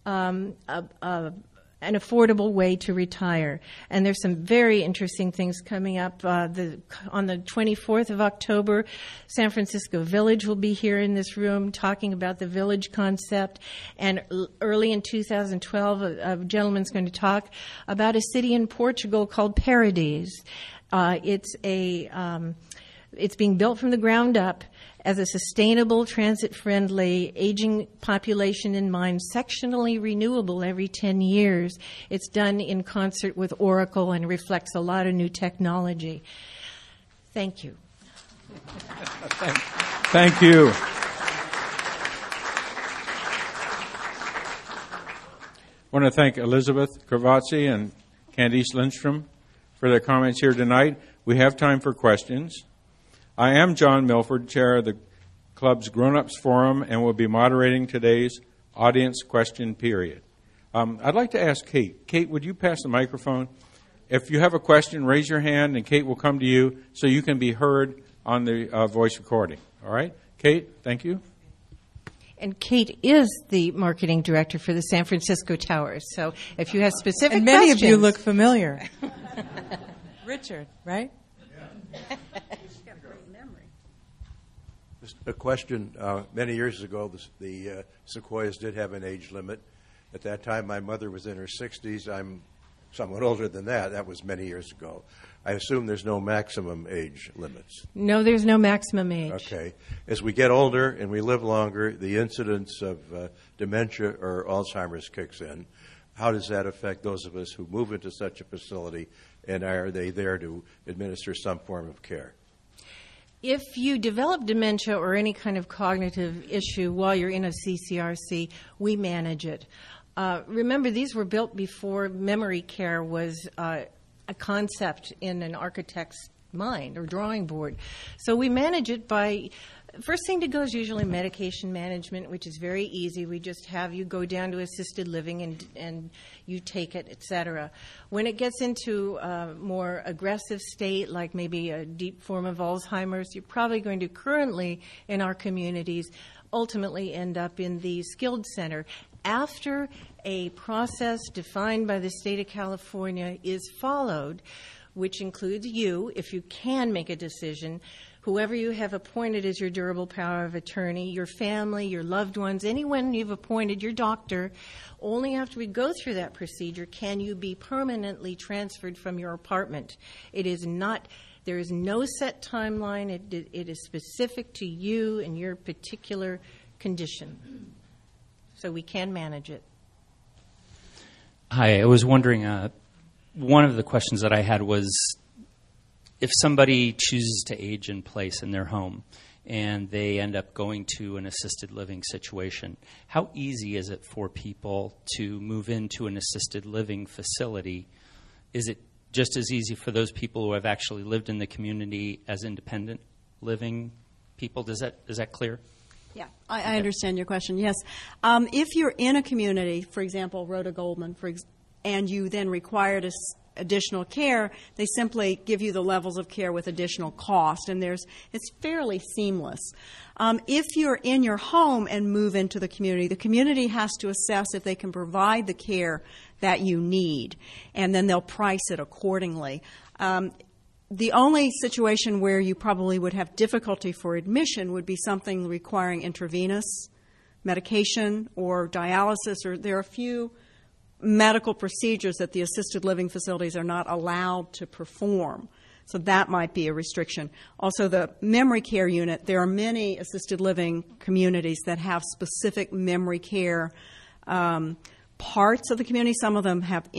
C: an affordable way to retire. And there's some very interesting things coming up. On the 24th of October, San Francisco Village will be here in this room talking about the village concept. And early in 2012, a gentleman's going to talk about a city in Portugal called Paradise. It's being built from the ground up as a sustainable, transit-friendly, aging population in mind, sectionally renewable every 10 years. It's done in concert with Oracle and reflects a lot of new technology. Thank you.
A: Thank you. I want to thank Elizabeth Cravazzi and Candice Lindstrom for their comments here tonight. We have time for questions. I am John Milford, chair of the club's Grown-Ups Forum, and will be moderating today's audience question period. I'd like to ask Kate. Kate, would you pass the microphone? If you have a question, raise your hand, and Kate will come to you so you can be heard on the voice recording. All right? Kate, thank you.
C: And Kate is the marketing director for the San Francisco Towers. So if you have specific
D: and many
C: questions...
D: of you look familiar. Richard, right?
E: Yeah. A question. Many years ago, the Sequoias did have an age limit. At that time, my mother was in her 60s. I'm somewhat older than that. That was many years ago. I assume there's no maximum age limits.
C: No, there's no maximum age.
E: Okay. As we get older and we live longer, the incidence of dementia or Alzheimer's kicks in. How does that affect those of us who move into such a facility, and are they there to administer some form of care?
C: If you develop dementia or any kind of cognitive issue while you're in a CCRC, we manage it. Remember, these were built before memory care was a concept in an architect's mind or drawing board. So we manage it by, first thing to go is usually medication management, which is very easy. We just have you go down to assisted living and you take it, et cetera. When it gets into a more aggressive state, like maybe a deep form of Alzheimer's, you're probably going to currently in our communities ultimately end up in the skilled center after a process defined by the state of California is followed, which includes you, if you can make a decision, whoever you have appointed as your durable power of attorney, your family, your loved ones, anyone you've appointed, your doctor. Only after we go through that procedure can you be permanently transferred from your apartment. It is not, there is no set timeline. It is specific to you and your particular condition. So we can manage it.
F: Hi, I was wondering, one of the questions that I had was, if somebody chooses to age in place in their home and they end up going to an assisted living situation, how easy is it for people to move into an assisted living facility? Is it just as easy for those people who have actually lived in the community as independent living people? Is that clear?
B: Yeah, I understand your question, yes. If you're in a community, for example, Rhoda Goldman, and you then required additional care, they simply give you the levels of care with additional cost, and it's fairly seamless. If you're in your home and move into the community has to assess if they can provide the care that you need, and then they'll price it accordingly. The only situation where you probably would have difficulty for admission would be something requiring intravenous medication or dialysis, or there are a few medical procedures that the assisted living facilities are not allowed to perform. So that might be a restriction. Also, the memory care unit, there are many assisted living communities that have specific memory care parts of the community. Some of them have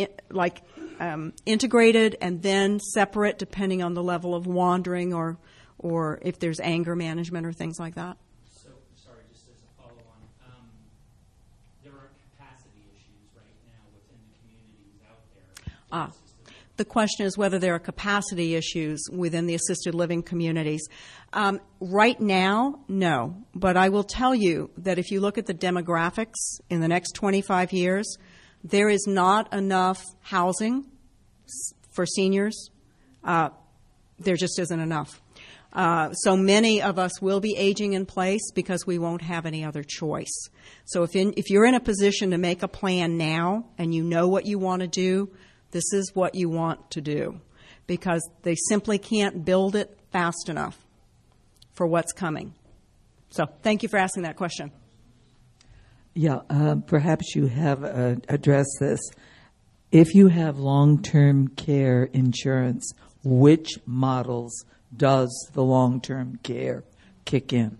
B: integrated and then separate depending on the level of wandering or if there's anger management or things like that.
F: So, sorry, just as a follow-on, there are capacity issues right now within the communities out there.
B: The question is whether there are capacity issues within the assisted living communities. Right now, no. But I will tell you that if you look at the demographics in the next 25 years, there is not enough housing for seniors. There just isn't enough. So many of us will be aging in place because we won't have any other choice. So if you're in a position to make a plan now and you know what you want to do, this is what you want to do, because they simply can't build it fast enough for what's coming. So thank you for asking that question.
G: Yeah, perhaps you have addressed this. If you have long-term care insurance, which models does the long-term care kick in?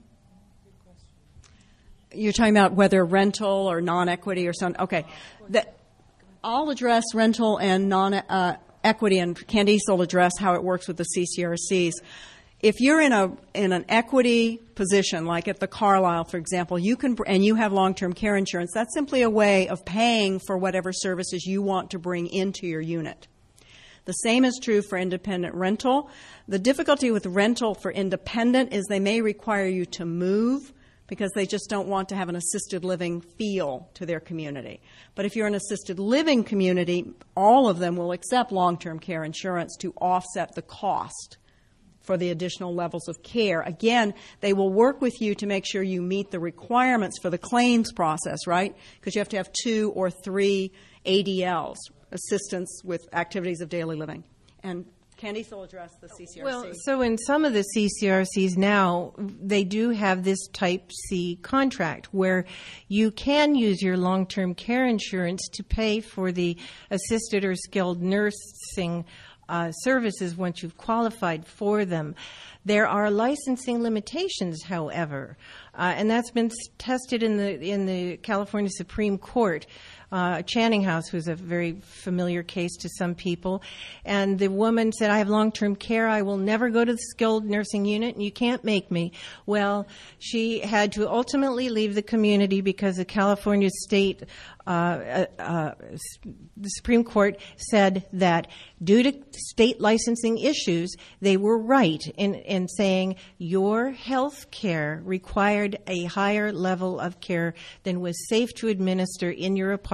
B: You're talking about whether rental or non-equity or something. Okay. I'll address rental and non-equity, and Candice will address how it works with the CCRCs. If you're in an equity position, like at the Carlisle, for example, and you have long-term care insurance, that's simply a way of paying for whatever services you want to bring into your unit. The same is true for independent rental. The difficulty with rental for independent is they may require you to move because they just don't want to have an assisted living feel to their community. But if you're an assisted living community, all of them will accept long-term care insurance to offset the cost for the additional levels of care. Again, they will work with you to make sure you meet the requirements for the claims process, right? Because you have to have 2 or 3 ADLs, assistance with activities of daily living. And Candice will address the CCRC.
C: Well, so in some of the CCRCs now, they do have this Type C contract where you can use your long-term care insurance to pay for the assisted or skilled nursing services once you've qualified for them. There are licensing limitations, however, and that's been tested in the California Supreme Court. Channing House was a very familiar case to some people, and the woman said, I have long-term care, I will never go to the skilled nursing unit, and you can't make me. Well, she had to ultimately leave the community because the California State the Supreme Court said that due to state licensing issues, they were right in saying your health care required a higher level of care than was safe to administer in your apartment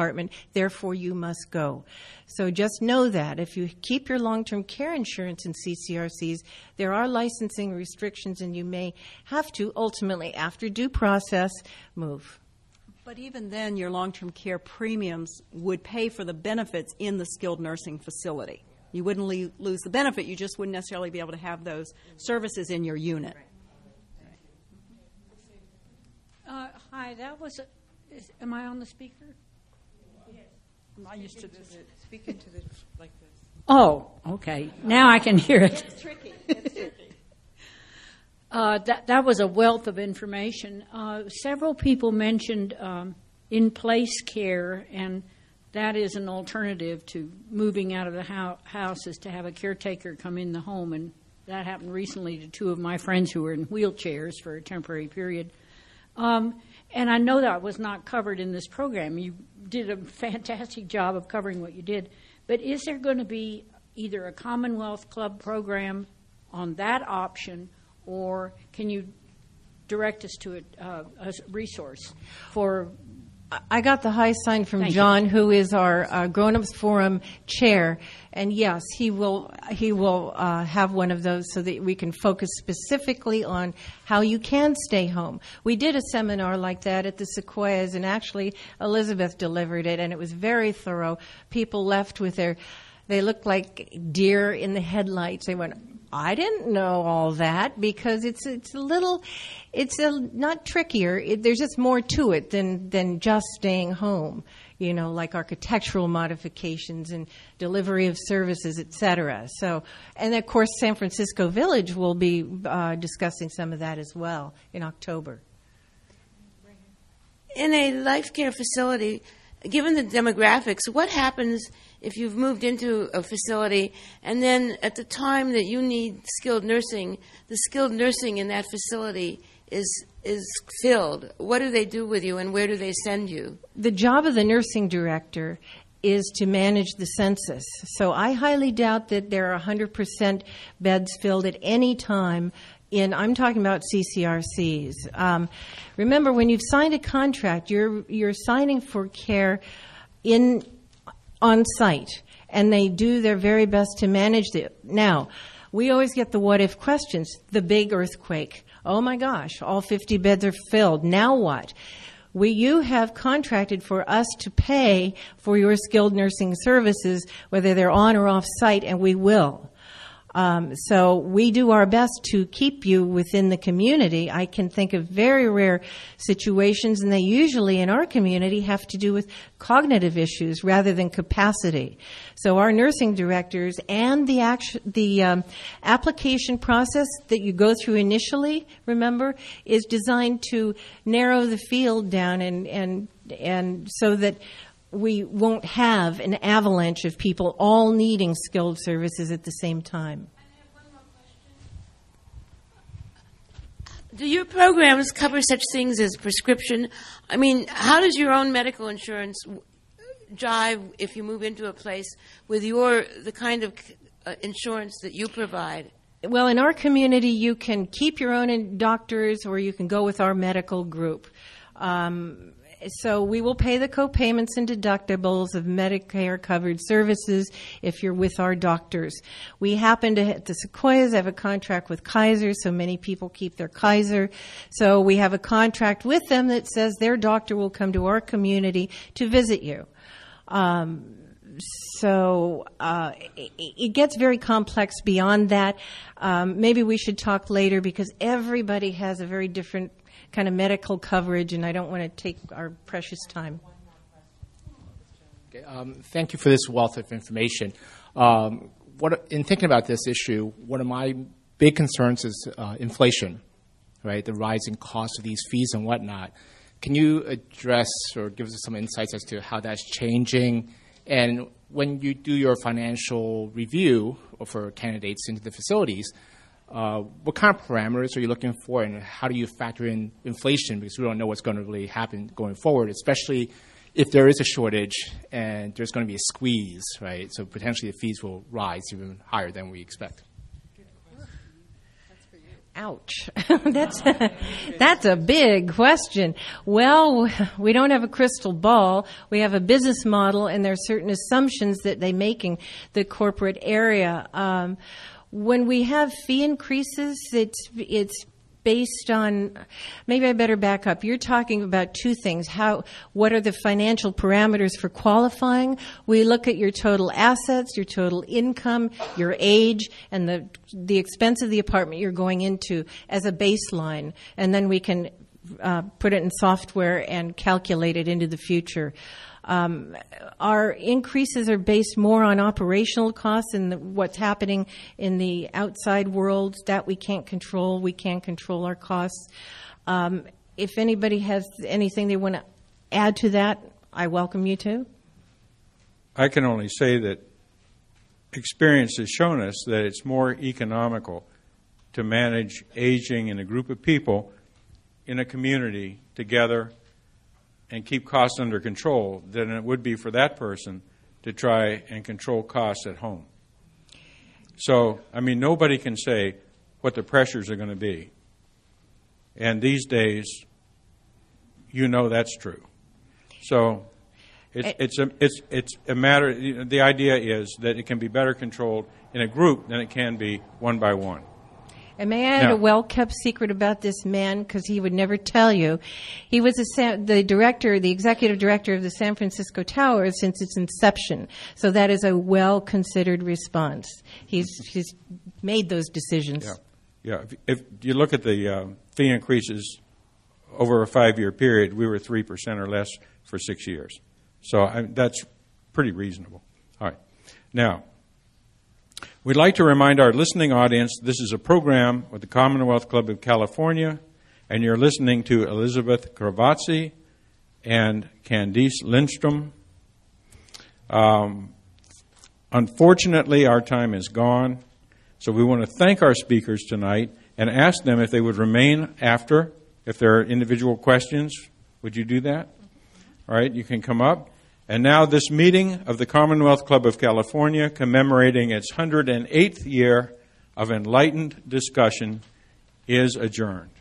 C: department, therefore you must go. So just know that. If you keep your long-term care insurance in CCRCs, there are licensing restrictions, and you may have to ultimately, after due process, move.
B: But even then, your long-term care premiums would pay for the benefits in the skilled nursing facility. You wouldn't lose the benefit. You just wouldn't necessarily be able to have those services in your unit.
H: Hi, that was. Am I on the speaker? Yes. I used to
D: Speak into the like this.
H: Oh, okay. Now I can hear it.
B: It's tricky. It's tricky.
H: That was a wealth of information. Several people mentioned in-place care, and that is an alternative to moving out of the house, is to have a caretaker come in the home. And that happened recently to two of my friends who were in wheelchairs for a temporary period. And I know that was not covered in this program. You did a fantastic job of covering what you did. But is there going to be either a Commonwealth Club program on that option, or can you direct us to a resource for?
C: I got the high sign from
H: Thank
C: John, who is our Grown-ups Forum chair, and yes, he will have one of those so that we can focus specifically on how you can stay home. We did a seminar like that at the Sequoias, and actually Elizabeth delivered it, and it was very thorough. People left with they looked like deer in the headlights. They went, I didn't know all that, because it's not trickier. There's just more to it than just staying home, like architectural modifications and delivery of services, et cetera. So, and of course, San Francisco Village will be discussing some of that as well in October.
I: In a life care facility, given the demographics, what happens if you've moved into a facility and then at the time that you need skilled nursing, the skilled nursing in that facility is filled? What do they do with you, and where do they send you? The
C: job of the nursing director is to manage the census. So I highly doubt that there are 100% beds filled at any time. I'm talking about CCRCs. Remember, when you've signed a contract, you're signing for care on site, and they do their very best to manage it. Now, we always get the what-if questions. The big earthquake. Oh my gosh, all 50 beds are filled. Now what? You have contracted for us to pay for your skilled nursing services, whether they're on or off site, and we will. So we do our best to keep you within the community. I can think of very rare situations, and they usually in our community have to do with cognitive issues rather than capacity. So our nursing directors and the application process that you go through initially, remember, is designed to narrow the field down and so that we won't have an avalanche of people all needing skilled services at the same time.
I: Do your programs cover such things as prescription? I mean, how does your own medical insurance jive if you move into a place with the kind of insurance that you provide?
C: Well, in our community, you can keep your own doctors, or you can go with our medical group. So we will pay the co-payments and deductibles of Medicare-covered services if you're with our doctors. We happen to, at the Sequoias, have a contract with Kaiser, so many people keep their Kaiser. So we have a contract with them that says their doctor will come to our community to visit you. It gets very complex beyond that. Maybe we should talk later, because everybody has a very different kind of medical coverage, and I don't want to take our precious time.
J: Okay, thank you for this wealth of information. In thinking about this issue, one of my big concerns is inflation, right? The rising cost of these fees and whatnot. Can you address or give us some insights as to how that's changing? And when you do your financial review for candidates into the facilities, what kind of parameters are you looking for, and how do you factor in inflation? Because we don't know what's going to really happen going forward, especially if there is a shortage and there's going to be a squeeze, right? So potentially the fees will rise even higher than we expect.
C: Ouch. That's a big question. Well, we don't have a crystal ball. We have a business model, and there are certain assumptions that they make in the corporate area. When we have fee increases, it's based on, maybe I better back up. You're talking about two things. What are the financial parameters for qualifying? We look at your total assets, your total income, your age, and the expense of the apartment you're going into as a baseline. And then we can put it in software and calculate it into the future. Our increases are based more on operational costs and what's happening in the outside world that we can't control. We can't control our costs. If anybody has anything they want to add to that, I welcome you to.
A: I can only say that experience has shown us that it's more economical to manage aging in a group of people in a community together and keep costs under control than it would be for that person to try and control costs at home. So, I mean, nobody can say what the pressures are going to be. And these days, you know that's true. So, it's a matter. The idea is that it can be better controlled in a group than it can be one by one.
C: And may I add a well-kept secret about this man, because he would never tell you. He was the executive director of the San Francisco Tower since its inception. So that is a well-considered response. He's made those decisions.
A: Yeah. If you look at the fee increases over a 5-year period, we were 3% or less for 6 years. So that's pretty reasonable. All right. Now, we'd like to remind our listening audience this is a program with the Commonwealth Club of California, and you're listening to Elizabeth Cravazzi and Candice Lindstrom. Unfortunately, our time is gone, so we want to thank our speakers tonight and ask them if they would remain after. If there are individual questions, would you do that? All right, you can come up. And now this meeting of the Commonwealth Club of California, commemorating its 108th year of enlightened discussion, is adjourned.